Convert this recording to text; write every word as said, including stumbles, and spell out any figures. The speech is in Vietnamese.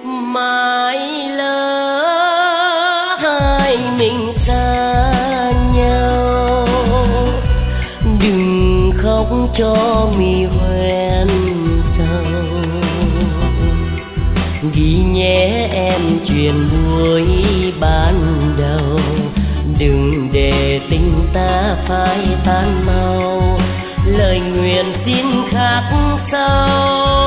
mãi lỡ hai mình xa nhau. Đừng khóc cho mi hoen sầu, ghi nhé em chuyện buổi ban đầu. Đừng để tình ta phải tan mau, lời nguyện xin khắc sâu.